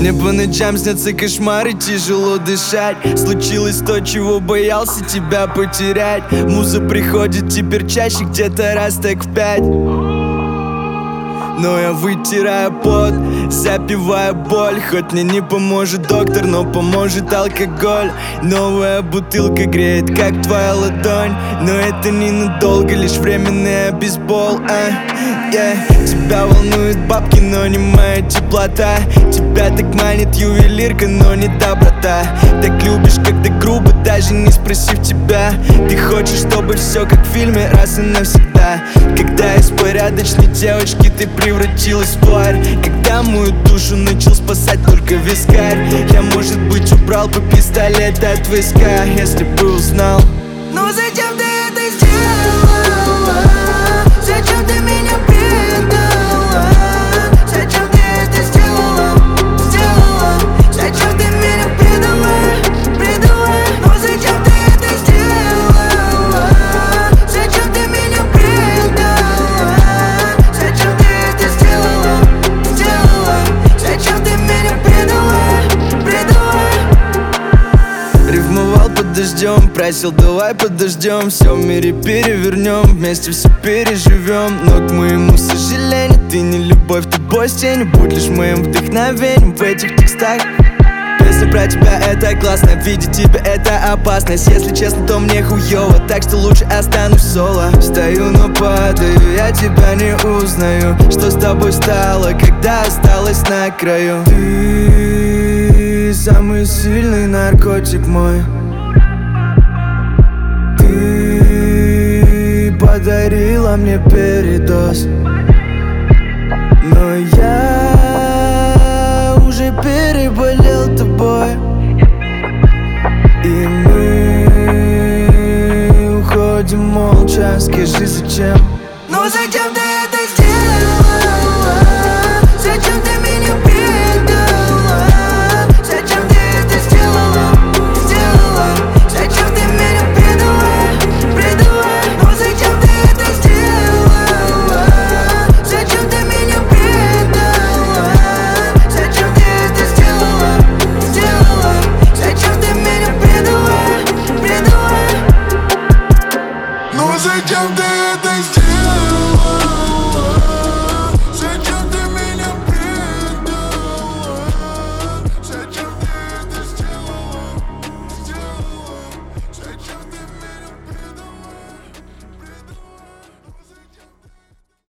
Мне по ночам снятся кошмары, тяжело дышать. Случилось то, чего боялся тебя потерять. Муза приходит теперь чаще, где-то раз так в 5. Но я вытираю пот, запиваю боль. Хоть мне не поможет доктор, но поможет алкоголь. Новая бутылка греет, как твоя ладонь. Но это ненадолго, лишь временный бейсбол. Тебя волнуют бабки, но не моя теплота. Тебя так манит ювелирка, но не доброта. Так любишь, когда грубо, даже не спросив тебя. Ты хочешь, чтобы все как в фильме, раз и навсегда. Когда из порядочной девочки ты превратилась в тварь. Когда мою душу начал спасать только вискарь. Я, может быть, убрал бы пистолет от виска, если бы узнал. Но зачем ты это сделала? Зачем ты меня предала? Зачем ты это сделала? Зачем ты меня предала? Но зачем ты это сделала? Зачем ты меня предала? Зачем ты это сделала? Зачем ты меня предала? Рифмовал под дождем, просил, давай подождем. Все в мире перевернем, вместе все переживем. Но к моему сожалению, ты не любовь, ты бой с тенью. Будь лишь моим вдохновением в этих текстах. Песня про тебя это классно, видеть тебя это опасность. Если честно, то мне хуёво, так что лучше останусь соло. Стою, но падаю, я тебя не узнаю. Что с тобой стало, когда осталась на краю? Ты самый сильный наркотик мой. Ты подарила мне передоз. Но я уже переболел тобой. И мы уходим молча, скажи зачем? Но зачем ты